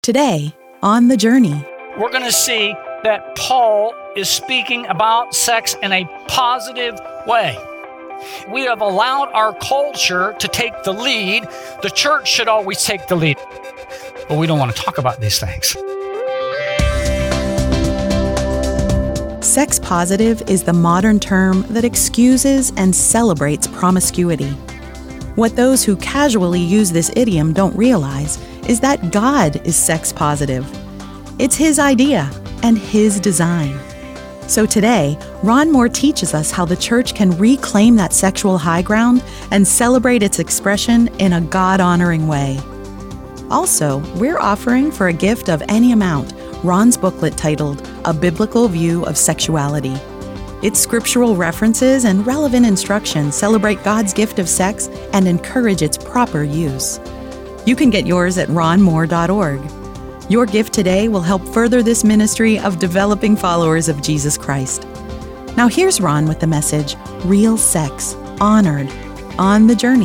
Today, on The Journey. We're going to see that Paul is speaking about sex in a positive way. We have allowed our culture to take the lead. The church should always take the lead. But we don't want to talk about these things. Sex positive is the modern term that excuses and celebrates promiscuity. What those who casually use this idiom don't realize is that God is sex positive. It's His idea and His design. So today, Ron Moore teaches us how the church can reclaim that sexual high ground and celebrate its expression in a God-honoring way. Also, we're offering for a gift of any amount Ron's booklet titled A Biblical View of Sexuality. Its scriptural references and relevant instructions celebrate God's gift of sex and encourage its proper use. You can get yours at ronmoore.org. Your gift today will help further this ministry of developing followers of Jesus Christ. Now here's Ron with the message, Real Sex, Honored, on the Journey.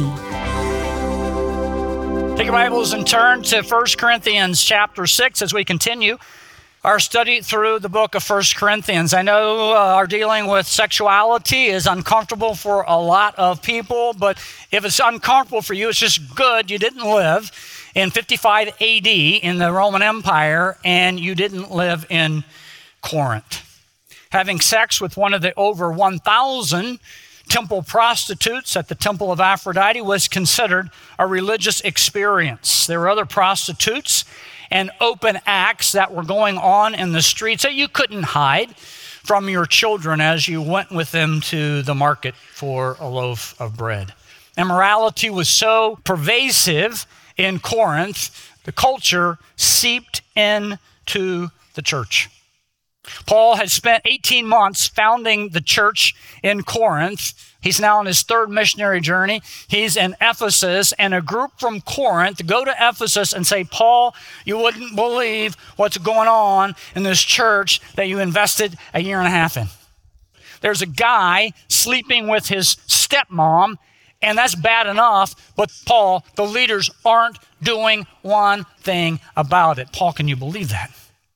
Take your Bibles and turn to 1 Corinthians chapter 6 as we continue our study through the book of 1 Corinthians. I know our dealing with sexuality is uncomfortable for a lot of people, but if it's uncomfortable for you, it's just good you didn't live in 55 AD in the Roman Empire and you didn't live in Corinth. Having sex with one of the over 1,000 temple prostitutes at the Temple of Aphrodite was considered a religious experience. There were other prostitutes and open acts that were going on in the streets that you couldn't hide from your children as you went with them to the market for a loaf of bread. Immorality was so pervasive in Corinth, the culture seeped into the church. Paul had spent 18 months founding the church in Corinth. He's now on his third missionary journey. He's in Ephesus, and a group from Corinth go to Ephesus and say, Paul, you wouldn't believe what's going on in this church that you invested a year and a half in. There's a guy sleeping with his stepmom, and that's bad enough, but Paul, the leaders aren't doing one thing about it. Paul, can you believe that?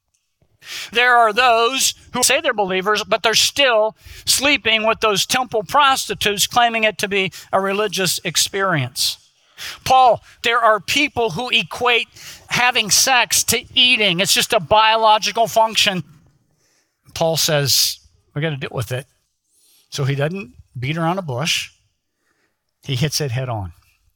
There are those who say they're believers, but they're still sleeping with those temple prostitutes, claiming it to be a religious experience. Paul, there are people who equate having sex to eating. It's just a biological function. Paul says, we got to deal with it. So he doesn't beat around a bush. He hits it head on.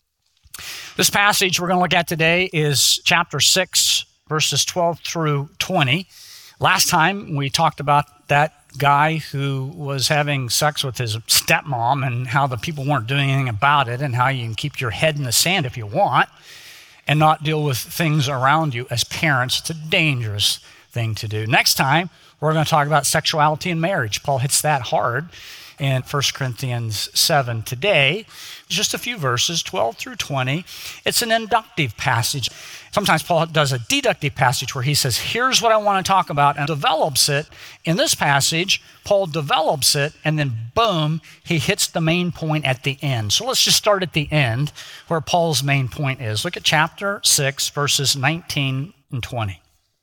This passage we're going to look at today is chapter 6, verses 12 through 20. Last time we talked about that guy who was having sex with his stepmom and how the people weren't doing anything about it and how you can keep your head in the sand if you want and not deal with things around you as parents. It's a dangerous thing to do. Next time, we're going to talk about sexuality and marriage. Paul hits that hard in 1 Corinthians 7. Today, just a few verses, 12 through 20. It's an inductive passage. Sometimes Paul does a deductive passage where he says, here's what I want to talk about, and develops it. In this passage, Paul develops it, and then boom, he hits the main point at the end. So let's just start at the end where Paul's main point is. Look at chapter 6, verses 19 and 20.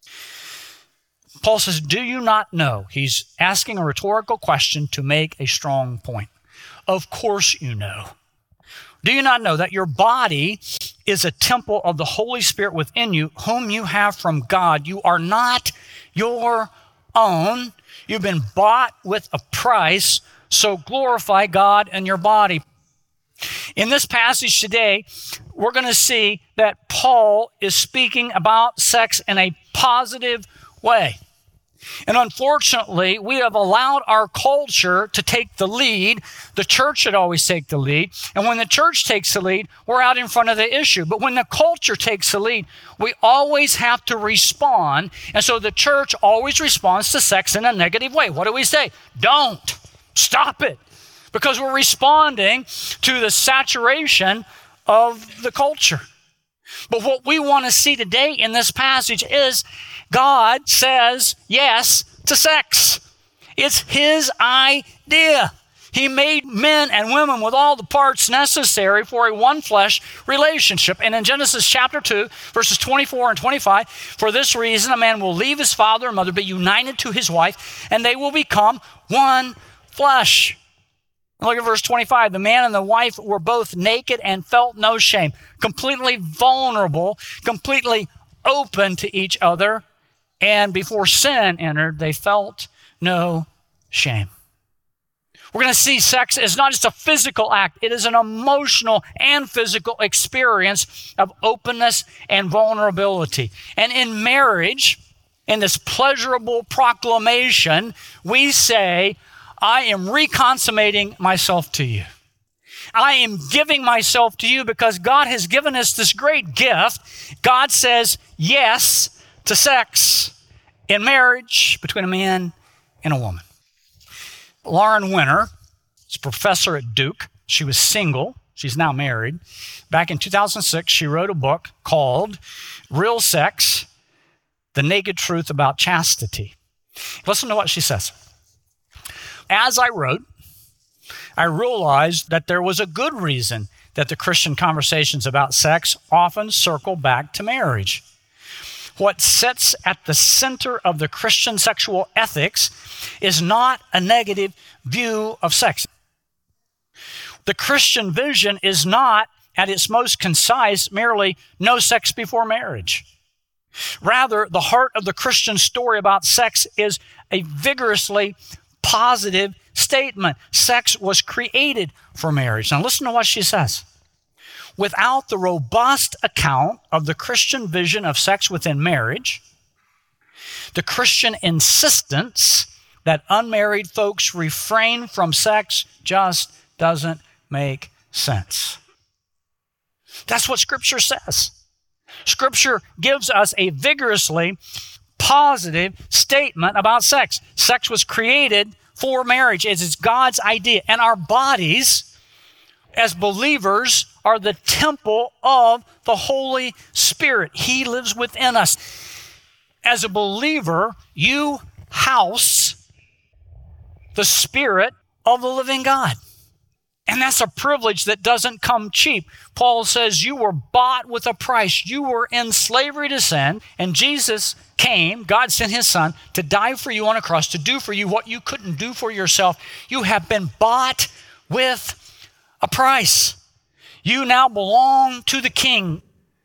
Paul says, do you not know? He's asking a rhetorical question to make a strong point. Of course you know. Do you not know that your body is a temple of the Holy Spirit within you, whom you have from God? You are not your own. You've been bought with a price, so glorify God in your body. In this passage today, we're going to see that Paul is speaking about sex in a positive way. And unfortunately, we have allowed our culture to take the lead. The church should always take the lead. And when the church takes the lead, we're out in front of the issue. But when the culture takes the lead, we always have to respond. And so the church always responds to sex in a negative way. What do we say? Don't. Stop it. Because we're responding to the saturation of the culture. But what we want to see today in this passage is God says yes to sex. It's His idea. He made men and women with all the parts necessary for a one flesh relationship. And in Genesis chapter 2, verses 24 and 25, for this reason, a man will leave his father and mother, be united to his wife, and they will become one flesh. Look at verse 25. The man and the wife were both naked and felt no shame, completely vulnerable, completely open to each other. And before sin entered, they felt no shame. We're going to see sex as not just a physical act. It is an emotional and physical experience of openness and vulnerability. And in marriage, in this pleasurable proclamation, we say, I am reconsummating myself to you. I am giving myself to you because God has given us this great gift. God says yes to sex in marriage between a man and a woman. Lauren Winner is a professor at Duke. She was single. She's now married. Back in 2006, she wrote a book called Real Sex, The Naked Truth About Chastity. Listen to what she says. As I wrote, I realized that there was a good reason that the Christian conversations about sex often circle back to marriage. What sits at the center of the Christian sexual ethics is not a negative view of sex. The Christian vision is not, at its most concise, merely no sex before marriage. Rather, the heart of the Christian story about sex is a vigorously positive statement. Sex was created for marriage. Now listen to what she says. Without the robust account of the Christian vision of sex within marriage, the Christian insistence that unmarried folks refrain from sex just doesn't make sense. That's what Scripture says. Scripture gives us a vigorously positive statement about sex. Sex was created for marriage. It is God's idea. And our bodies, as believers, are the temple of the Holy Spirit. He lives within us. As a believer, you house the Spirit of the living God. And that's a privilege that doesn't come cheap. Paul says you were bought with a price. You were in slavery to sin, and Jesus came, God sent his Son to die for you on a cross, to do for you what you couldn't do for yourself. You have been bought with a price. You now belong to the King.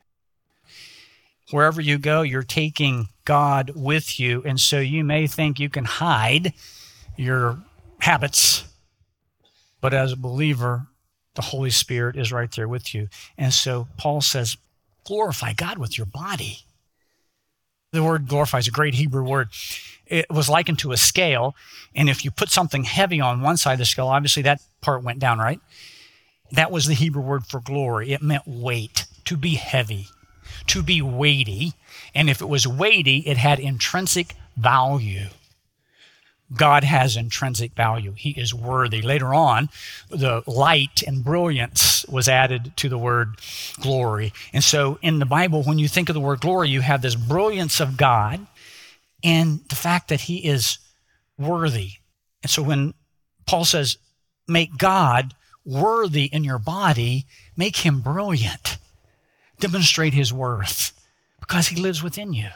Wherever you go, you're taking God with you, and so you may think you can hide your habits, but as a believer, the Holy Spirit is right there with you. And so Paul says, glorify God with your body. The word glorify is a great Hebrew word. It was likened to a scale, and if you put something heavy on one side of the scale, obviously that part went down, right? That was the Hebrew word for glory. It meant weight, to be heavy, to be weighty. And if it was weighty, it had intrinsic value. God has intrinsic value. He is worthy. Later on, the light and brilliance was added to the word glory. And so in the Bible, when you think of the word glory, you have this brilliance of God and the fact that he is worthy. And so when Paul says, make God worthy in your body, make him brilliant. Demonstrate his worth because he lives within you.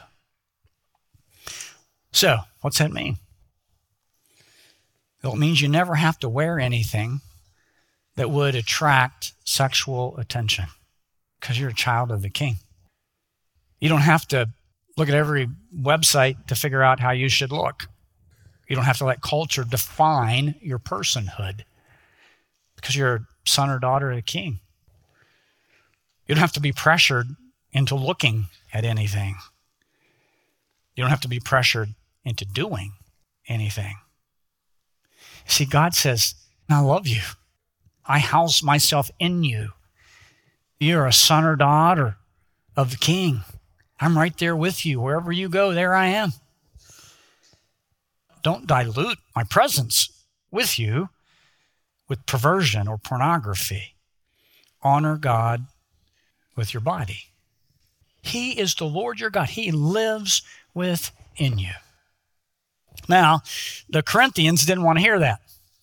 So, what's that mean? Well, it means you never have to wear anything that would attract sexual attention because you're a child of the King. You don't have to look at every website to figure out how you should look. You don't have to let culture define your personhood because you're a son or daughter of the King. You don't have to be pressured into looking at anything. You don't have to be pressured into doing anything. See, God says, I love you. I house myself in you. You're a son or daughter of the King. I'm right there with you. Wherever you go, there I am. Don't dilute my presence with you with perversion or pornography. Honor God with your body. He is the Lord your God. He lives within you. Now, the Corinthians didn't want to hear that.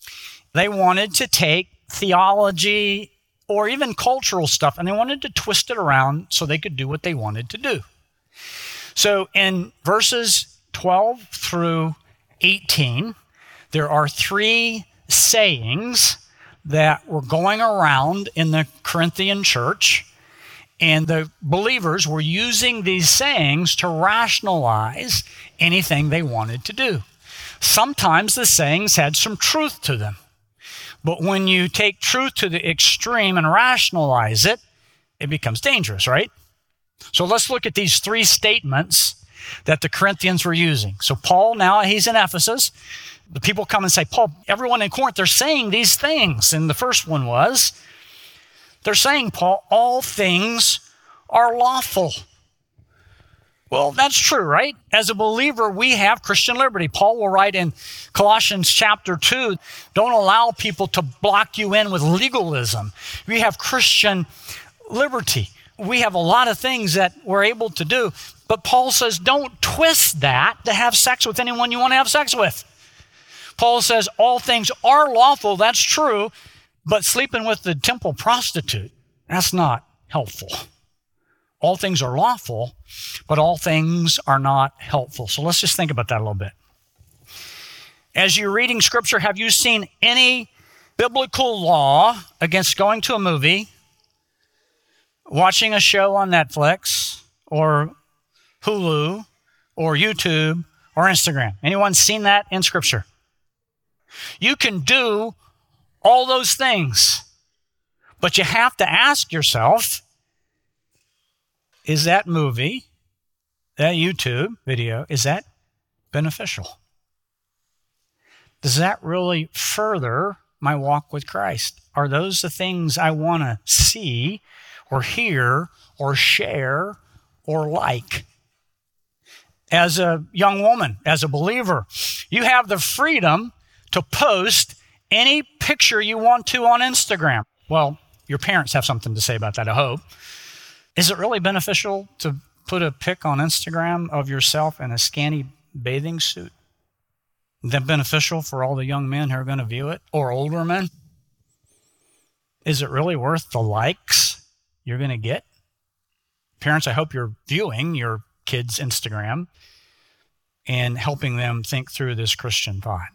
They wanted to take theology or even cultural stuff, and they wanted to twist it around so they could do what they wanted to do. So in verses 12 through 18, there are 3 sayings that were going around in the Corinthian church, and the believers were using these sayings to rationalize anything they wanted to do. Sometimes the sayings had some truth to them. But when you take truth to the extreme and rationalize it, it becomes dangerous, right? So let's look at these 3 statements that the Corinthians were using. So Paul, now he's in Ephesus. The people come and say, Paul, everyone in Corinth, they're saying these things. And the first one was, they're saying, Paul, all things are lawful. Well, that's true, right? As a believer, we have Christian liberty. Paul will write in Colossians chapter 2, don't allow people to block you in with legalism. We have Christian liberty. We have a lot of things that we're able to do. But Paul says, don't twist that to have sex with anyone you want to have sex with. Paul says, all things are lawful, that's true, but sleeping with the temple prostitute, that's not helpful. All things are lawful, but all things are not helpful. So let's just think about that a little bit. As you're reading Scripture, have you seen any biblical law against going to a movie, watching a show on Netflix, or Hulu, or YouTube, or Instagram? Anyone seen that in Scripture? You can do all those things, but you have to ask yourself, is that movie, that YouTube video, is that beneficial? Does that really further my walk with Christ? Are those the things I want to see or hear or share or like? As a young woman, as a believer, you have the freedom to post any picture you want to on Instagram. Well, your parents have something to say about that, I hope. Is it really beneficial to put a pic on Instagram of yourself in a scanty bathing suit? Is that beneficial for all the young men who are going to view it, or older men? Is it really worth the likes you're going to get? Parents, I hope you're viewing your kids' Instagram and helping them think through this Christian thought.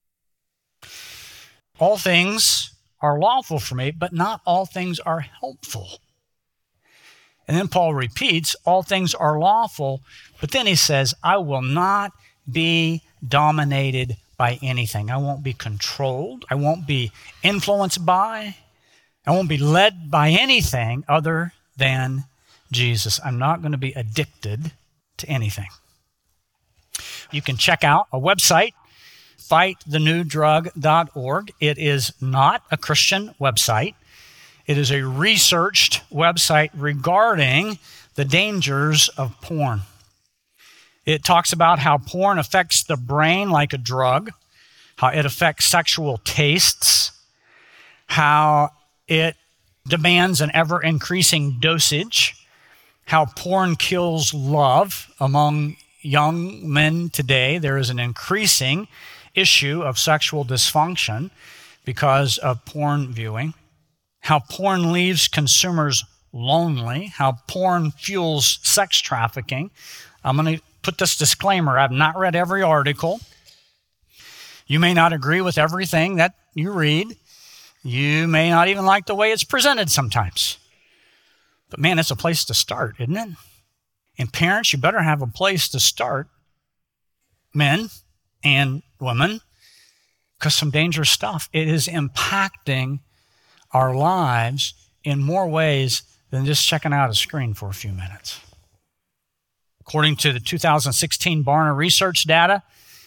All things are lawful for me, but not all things are helpful. And then Paul repeats, all things are lawful, but then he says, I will not be dominated by anything. I won't be controlled. I won't be influenced by. I won't be led by anything other than Jesus. I'm not going to be addicted to anything. You can check out a website, fightthenewdrug.org. It is not a Christian website. It is a researched website regarding the dangers of porn. It talks about how porn affects the brain like a drug, how it affects sexual tastes, how it demands an ever-increasing dosage, how porn kills love among young men today. There is an increasing issue of sexual dysfunction because of porn viewing, how porn leaves consumers lonely, how porn fuels sex trafficking. I'm going to put this disclaimer. I've not read every article. You may not agree with everything that you read. You may not even like the way it's presented sometimes. But man, it's a place to start, isn't it? And parents, you better have a place to start, men and women, because some dangerous stuff. It is impacting our lives in more ways than just checking out a screen for a few minutes. According to the 2016 Barna research data,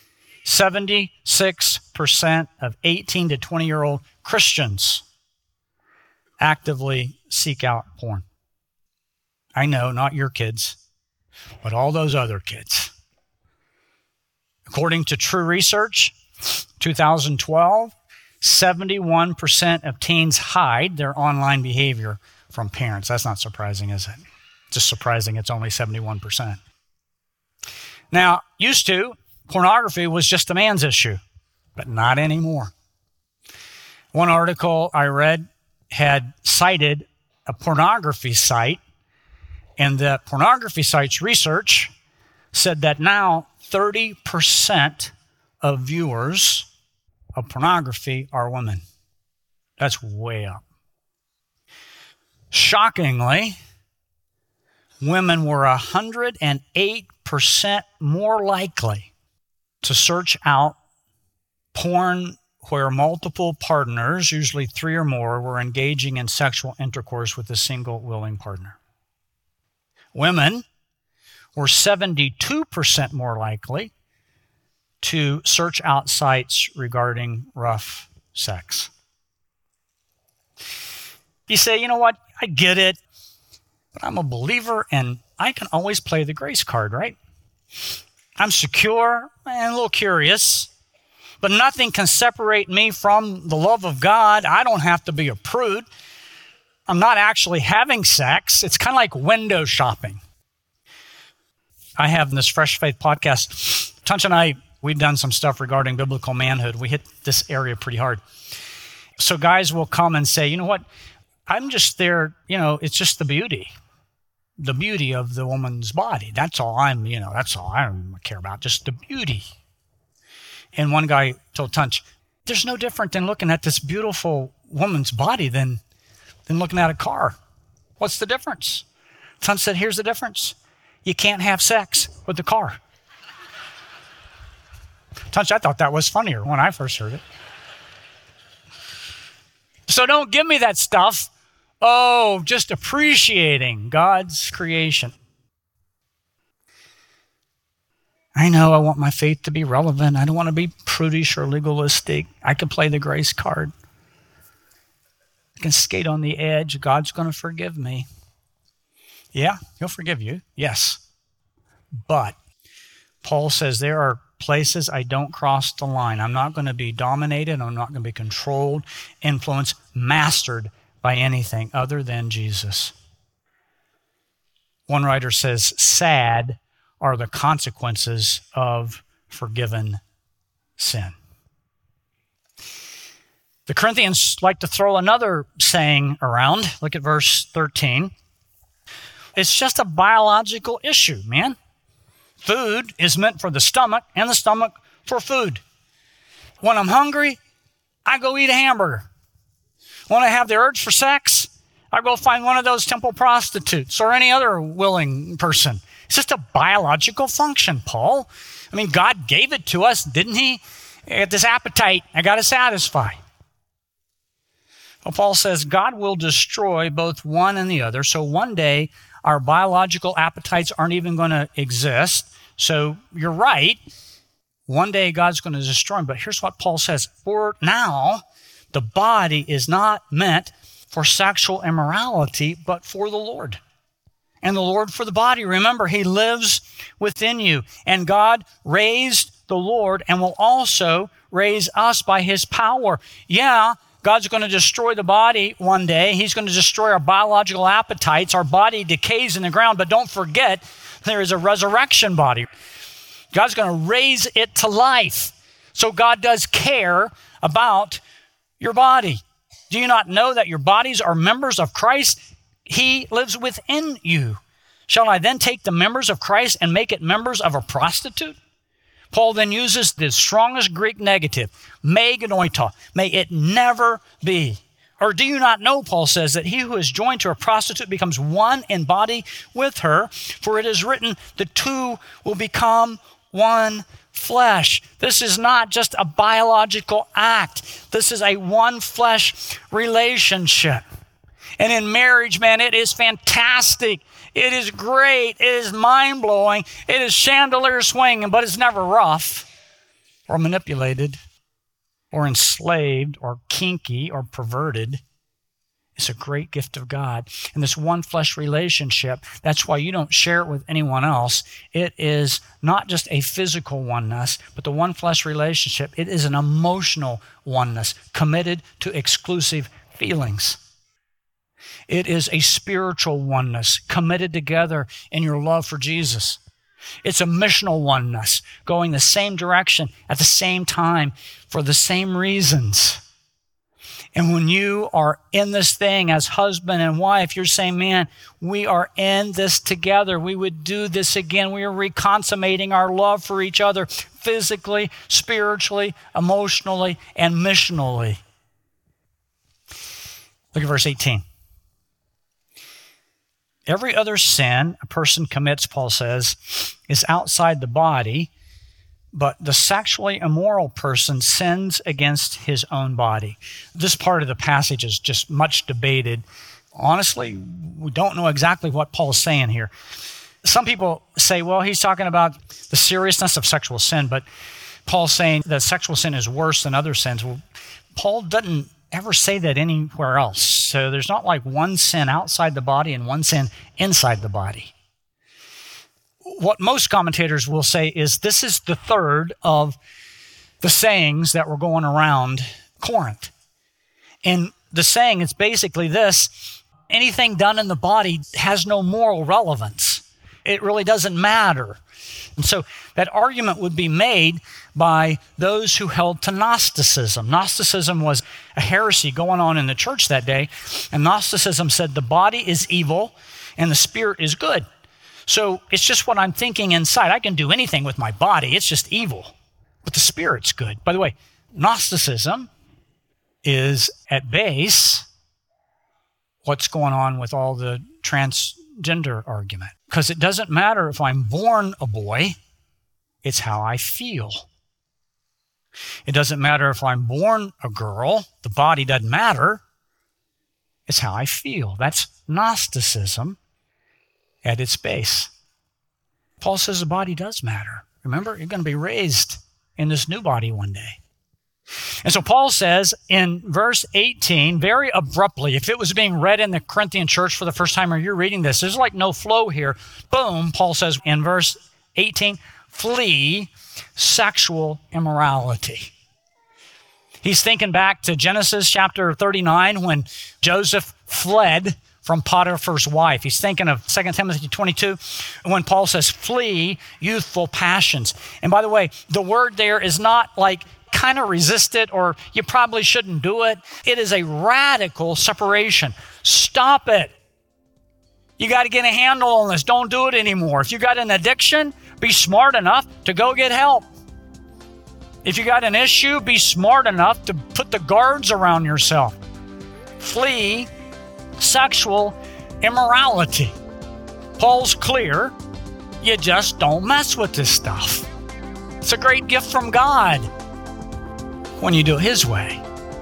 76% of 18 to 20-year-old Christians actively seek out porn. I know, not your kids, but all those other kids. According to True Research, 2012, 71% of teens hide their online behavior from parents. That's not surprising, is it? Just surprising it's only 71%. Now, used to, pornography was just a man's issue, but not anymore. One article I read had cited a pornography site, and the pornography site's research said that now 30% of viewers of pornography are women. That's way up. Shockingly, women were 108% more likely to search out porn where multiple partners, usually 3 or more, were engaging in sexual intercourse with a single willing partner. Women were 72% more likely to search out sites regarding rough sex. You say, you know what, I get it, but I'm a believer and I can always play the grace card, right? I'm secure and a little curious, but nothing can separate me from the love of God. I don't have to be a prude. I'm not actually having sex. It's kind of like window shopping. I have in this Fresh Faith podcast, Tunch and I, we've done some stuff regarding biblical manhood. We hit this area pretty hard. So guys will come and say, you know what, I'm just there, it's just the beauty of the woman's body. That's all I don't care about, just the beauty. And one guy told Tunch, there's no different than looking at this beautiful woman's body than looking at a car. What's the difference? Tunch said, here's the difference. You can't have sex with the car. Tunch, I thought that was funnier when I first heard it. So don't give me that stuff. Oh, just appreciating God's creation. I know I want my faith to be relevant. I don't want to be prudish or legalistic. I can play the grace card. I can skate on the edge. God's going to forgive me. Yeah, he'll forgive you. Yes. But Paul says there are places I don't cross the line. I'm not going to be dominated. I'm not going to be controlled, influenced, mastered by anything other than Jesus. One writer says, sad are the consequences of forgiven sin. The Corinthians like to throw another saying around. Look at verse 13. It's just a biological issue, man. Food is meant for the stomach and the stomach for food. When I'm hungry, I go eat a hamburger. When I have the urge for sex, I go find one of those temple prostitutes or any other willing person. It's just a biological function, Paul. I mean, God gave it to us, didn't he? I got this appetite I got to satisfy. Well, Paul says God will destroy both one and the other. So one day, our biological appetites aren't even going to exist. So you're right. One day, God's going to destroy them. But here's what Paul says. For now, the body is not meant for sexual immorality, but for the Lord. And the Lord for the body. Remember, he lives within you. And God raised the Lord and will also raise us by his power. Yeah, God's going to destroy the body one day. He's going to destroy our biological appetites. Our body decays in the ground, but don't forget, there is a resurrection body. God's going to raise it to life. So God does care about your body. Do you not know that your bodies are members of Christ? He lives within you. Shall I then take the members of Christ and make it members of a prostitute? Paul then uses the strongest Greek negative, me genoito. May it never be. Or do you not know, Paul says, that he who is joined to a prostitute becomes one in body with her? For it is written, the two will become one flesh. This is not just a biological act. This is a one flesh relationship. And in marriage, man, it is fantastic. It is great. It is mind-blowing. It is chandelier swinging, but it's never rough or manipulated or enslaved or kinky or perverted. It's a great gift of God. And this one flesh relationship, that's why you don't share it with anyone else. It is not just a physical oneness, but the one flesh relationship, it is an emotional oneness committed to exclusive feelings. It is a spiritual oneness committed together in your love for Jesus. It's a missional oneness going the same direction at the same time for the same reasons. And when you are in this thing as husband and wife, you're saying, man, we are in this together. We would do this again. We are reconsummating our love for each other physically, spiritually, emotionally, and missionally. Look at verse 18. Every other sin a person commits, Paul says, is outside the body, but the sexually immoral person sins against his own body. This part of the passage is just much debated. Honestly, we don't know exactly what Paul's saying here. Some people say, well, he's talking about the seriousness of sexual sin, but Paul's saying that sexual sin is worse than other sins. Well, Paul doesn't ever say that anywhere else. So there's not like one sin outside the body and one sin inside the body. What most commentators will say is this is the third of the sayings that were going around Corinth. And the saying is basically this: anything done in the body has no moral relevance. It really doesn't matter. And so that argument would be made by those who held to Gnosticism. Gnosticism was a heresy going on in the church that day. And Gnosticism said the body is evil and the spirit is good. So it's just what I'm thinking inside. I can do anything with my body. It's just evil. But the spirit's good. By the way, Gnosticism is at base what's going on with all the transgender argument. Because it doesn't matter if I'm born a boy, it's how I feel. It doesn't matter if I'm born a girl, the body doesn't matter, it's how I feel. That's Gnosticism at its base. Paul says the body does matter. Remember, you're going to be raised in this new body one day. And so Paul says in verse 18, very abruptly, if it was being read in the Corinthian church for the first time or you're reading this, there's like no flow here. Boom, Paul says in verse 18, flee sexual immorality. He's thinking back to Genesis chapter 39 when Joseph fled from Potiphar's wife. He's thinking of 2 Timothy 22 when Paul says, flee youthful passions. And by the way, the word there is not like kind of resist it or you probably shouldn't do it. It is a radical separation. Stop it. You got to get a handle on this. Don't do it anymore. If you got an addiction, be smart enough to go get help. If you got an issue, be smart enough to put the guards around yourself. Flee sexual immorality. Paul's clear. You just don't mess with this stuff. It's a great gift from God when you do it His way.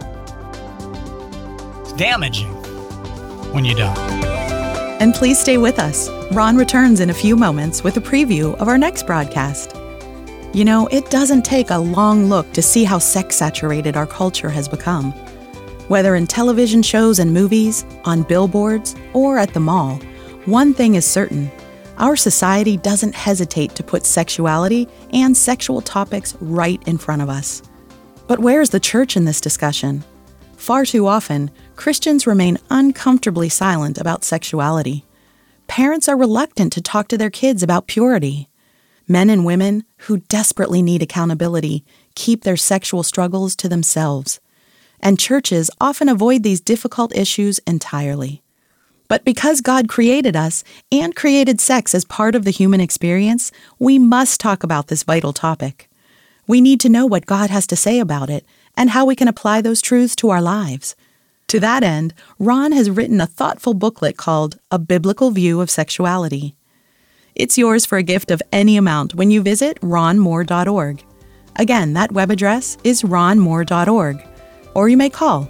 It's damaging when you don't. And please stay with us. Ron returns in a few moments with a preview of our next broadcast. You know, it doesn't take a long look to see how sex-saturated our culture has become. Whether in television shows and movies, on billboards, or at the mall, one thing is certain. Our society doesn't hesitate to put sexuality and sexual topics right in front of us. But where's the church in this discussion? Far too often, Christians remain uncomfortably silent about sexuality. Parents are reluctant to talk to their kids about purity. Men and women who desperately need accountability keep their sexual struggles to themselves. And churches often avoid these difficult issues entirely. But because God created us and created sex as part of the human experience, we must talk about this vital topic. We need to know what God has to say about it and how we can apply those truths to our lives. To that end, Ron has written a thoughtful booklet called A Biblical View of Sexuality. It's yours for a gift of any amount when you visit ronmoore.org. Again, that web address is ronmoore.org. Or you may call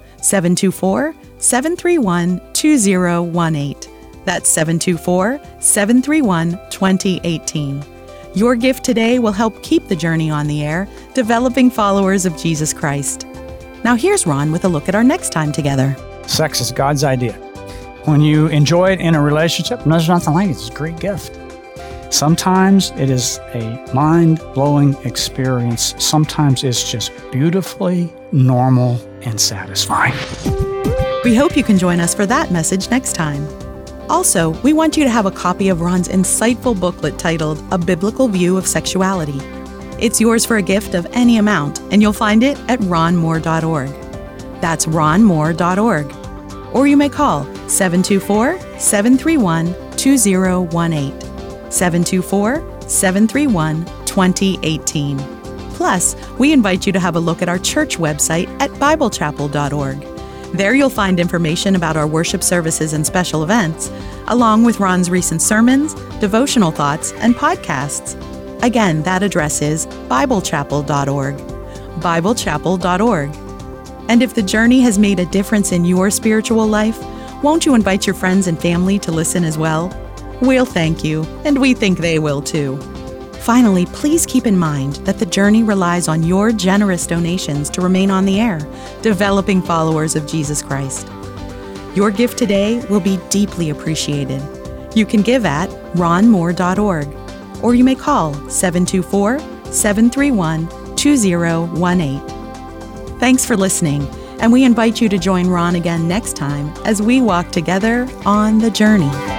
724-731-2018. That's 724-731-2018. Your gift today will help keep the journey on the air, developing followers of Jesus Christ. Now here's Ron with a look at our next time together. Sex is God's idea. When you enjoy it in a relationship, there's nothing like it. It's a great gift. Sometimes it is a mind-blowing experience. Sometimes it's just beautifully normal and satisfying. We hope you can join us for that message next time. Also, we want you to have a copy of Ron's insightful booklet titled A Biblical View of Sexuality. It's yours for a gift of any amount, and you'll find it at ronmoore.org. That's ronmoore.org. Or you may call 724-731-2018. 724-731-2018. Plus, we invite you to have a look at our church website at biblechapel.org. There you'll find information about our worship services and special events, along with Ron's recent sermons, devotional thoughts, and podcasts. Again, that address is biblechapel.org. biblechapel.org. And if the journey has made a difference in your spiritual life, won't you invite your friends and family to listen as well? We'll thank you, and we think they will too. Finally, please keep in mind that the journey relies on your generous donations to remain on the air, developing followers of Jesus Christ. Your gift today will be deeply appreciated. You can give at ronmoore.org, or you may call 724-731-2018. Thanks for listening, and we invite you to join Ron again next time as we walk together on the journey.